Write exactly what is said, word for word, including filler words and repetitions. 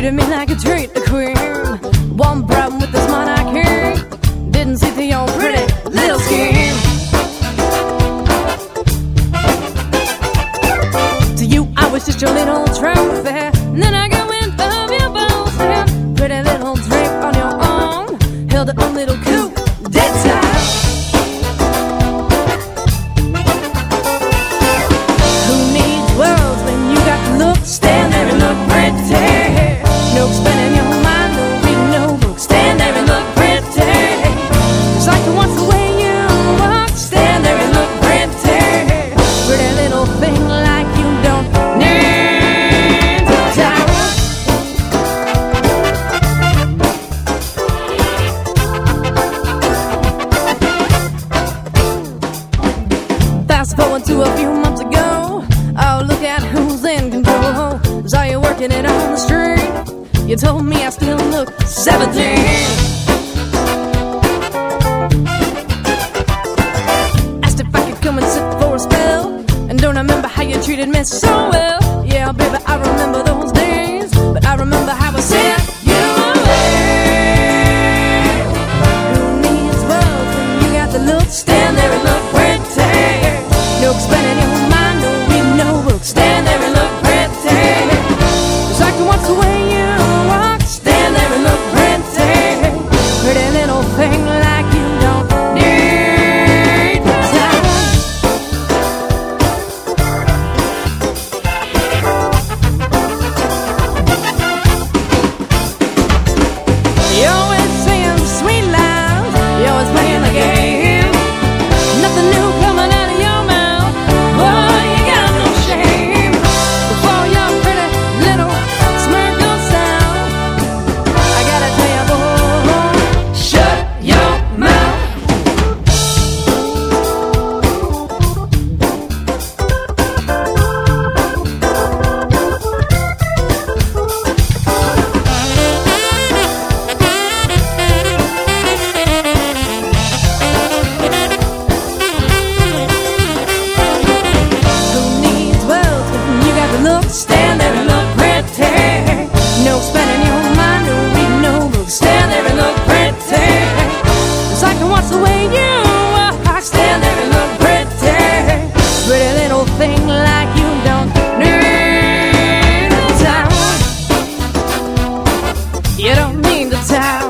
treated me like a treat, a queen. One problem with this monarchy, didn't see through your pretty little scheme. To you, I was just your little trophy, and then I got wind of your bones. And pretty little drape on your arm, held a little coup d'etat. Who needs worlds when you got to look, stand there and look pretty? No spending your mind, no reading no book, stand there and look pretty. It's like you want the way you walk, stand there and look pretty. Pretty little thing like you don't need to die. Fast forward to a few months ago, oh look at who's in control. Saw you working it on the street, you told me I still look seventeen. Asked if I could come and sit for a spell, and don't remember how you treated me so well. Yeah, baby, I remember those days, but I remember how I sent you away. Who needs words when you got the look? Stand there and look pretty. No spending your mind, no reading no book, stand there and look pretty. It's like you want the way you walk, stand there and look pretty. Pretty little thing like you don't need time. You're always saying sweet lies, you're always playing the game. Nothing new coming out of your mouth, boy, you got no shame. Before your pretty little smirk goes out, I gotta tell you, boy, shut your mouth. Who needs words when you got the look? Stand there and look pretty. No spending your mind, no reading no book, stand there and look pretty. It's like I want the way you walk, stand there and look pretty. Pretty little thing like you don't need the time. You don't need the time.